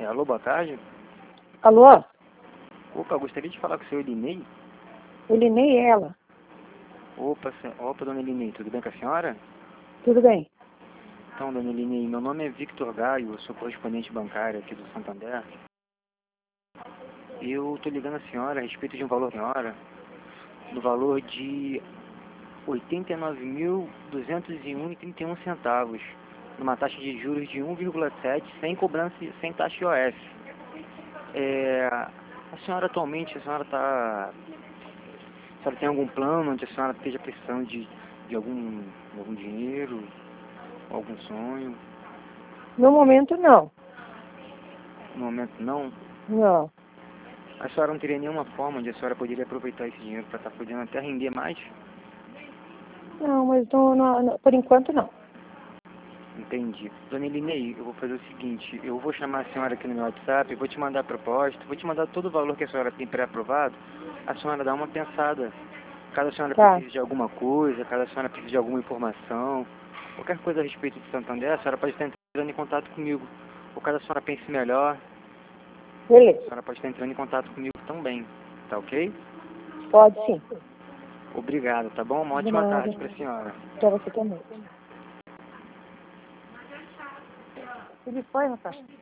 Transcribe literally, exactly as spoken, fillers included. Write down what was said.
É, alô, boa tarde. Alô? Opa, gostaria de falar com o seu Elinei. O Linei é ela. Opa, se... Opa, dona Elinei, tudo bem com a senhora? Tudo bem? Então, dona Elinei, meu nome é Victor Gaio, eu sou correspondente bancário aqui do Santander. Eu estou ligando a senhora a respeito de um valor, senhora, no valor de oitenta e nove mil duzentos e um reais e trinta e um centavos, numa taxa de juros de um vírgula sete, sem cobrança, sem taxa I O F. É, a senhora atualmente, a senhora está... A senhora tem algum plano onde a senhora esteja precisando de, de algum, de algum dinheiro, algum sonho? No momento, não. No momento não. Não. A senhora não teria nenhuma forma onde a senhora poderia aproveitar esse dinheiro para estar podendo até render mais? Não, mas não, não, não, por enquanto, não. Entendi. Dona Elinei, eu vou fazer o seguinte, eu vou chamar a senhora aqui no meu WhatsApp, vou te mandar a proposta, vou te mandar todo o valor que a senhora tem pré-aprovado, a senhora dá uma pensada. Caso a senhora Tá. precise de alguma coisa, caso a senhora precise de alguma informação, qualquer coisa a respeito de Santander, a senhora pode estar entrando em contato comigo. Ou caso a senhora pense melhor, a Beleza. senhora pode estar entrando em contato comigo também. Tá ok? Pode sim. Obrigado, tá bom? Uma De ótima nada. tarde para a senhora. Pra você também. Ele foi, rapaz?